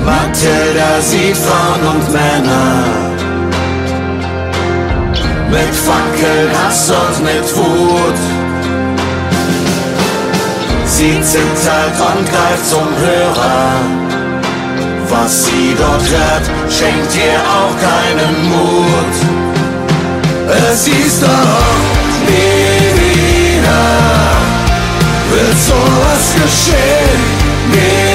Mathilda sieht Frauen und Männer mit Fackeln, Hass und mit Wut. Sie zittert und greift zum Hörer. Was sie dort hört, schenkt ihr auch keinen Mut. Es hieß doch, nie wieder wird sowas geschehen. Nie